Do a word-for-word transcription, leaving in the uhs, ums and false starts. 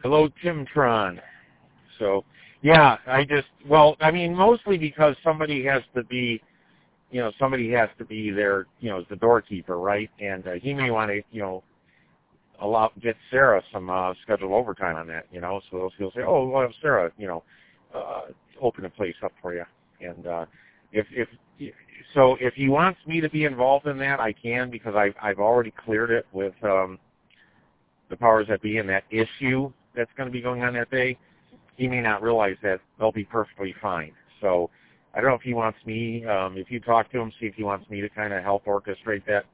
Hello, Timtron. So, yeah, I just, well, I mean, mostly because somebody has to be, you know, somebody has to be there, you know, as the doorkeeper, right? And uh, he may want to, you know, allow get Sarah some uh, scheduled overtime on that, you know. So he'll say, oh, well, Sarah, you know, uh, open a place up for you. And uh, if if so, if he wants me to be involved in that, I can because I've I've already cleared it with um, the powers that be in that issue that's going to be going on that day. He may not realize that they'll be perfectly fine. So I don't know if he wants me, um, if you talk to him, see if he wants me to kind of help orchestrate that.